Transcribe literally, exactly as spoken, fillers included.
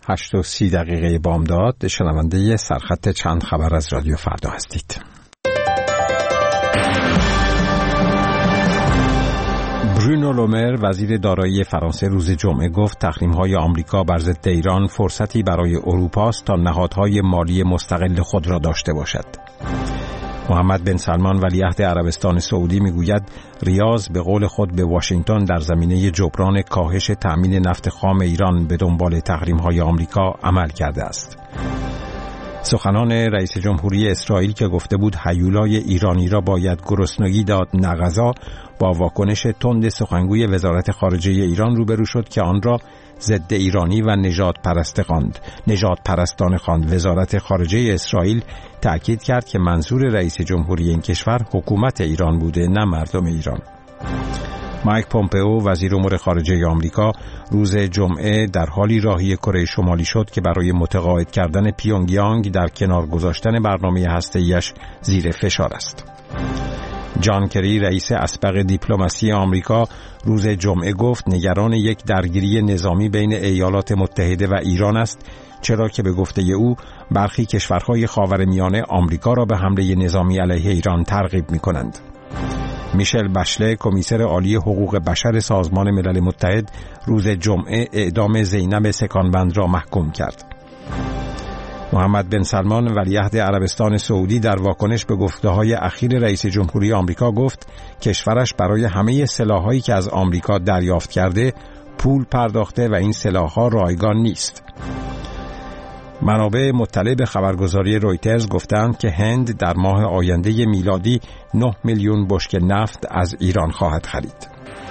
هشت و سی دقیقه بامداد، شنونده سرخط چند خبر از رادیو فردا هستید. برونو لومر وزیر دارایی فرانسه روز جمعه گفت تحریم‌های آمریکا بر ضد ایران فرصتی برای اروپا است تا نهادهای مالی مستقل خود را داشته باشد. محمد بن سلمان ولیعهد عربستان سعودی میگوید ریاض به قول خود به واشنگتن در زمینه جبران کاهش تأمین نفت خام ایران به دنبال تحریم‌های آمریکا عمل کرده است. سخنان رئیس جمهوری اسرائیل که گفته بود هیولای ایرانی را باید گرسنگی داد نه غذا، با واکنش تند سخنگوی وزارت خارجه ایران روبرو شد که آن را ضد ایرانی و نژاد پرست خواند. نژاد پرستان خواند. وزارت خارجه اسرائیل تأکید کرد که منظور رئیس جمهوری این کشور حکومت ایران بوده نه مردم ایران. مایک پومپئو وزیر امور خارجه آمریکا روز جمعه در حالی راهی کره شمالی شد که برای متقاعد کردن پیونگیانگ در کنار گذاشتن برنامه هسته‌ایش زیر فشار است. جان کری رئیس اسبق دیپلماسی آمریکا روز جمعه گفت نگران یک درگیری نظامی بین ایالات متحده و ایران است، چرا که به گفته او برخی کشورهای خاورمیانه آمریکا را به حمله نظامی علیه ایران ترغیب می‌کنند. میشل بشله کمیسر عالی حقوق بشر سازمان ملل متحد روز جمعه اعدام زینب سکانبند را محکوم کرد. محمد بن سلمان ولیعهد عربستان سعودی در واکنش به گفته‌های اخیر رئیس جمهوری آمریکا گفت کشورش برای همه سلاح‌هایی که از آمریکا دریافت کرده پول پرداخته و این سلاح‌ها رایگان نیست. منابع مطلع به خبرگزاری رویترز گفتند که هند در ماه آینده میلادی نه میلیون بشکه نفت از ایران خواهد خرید.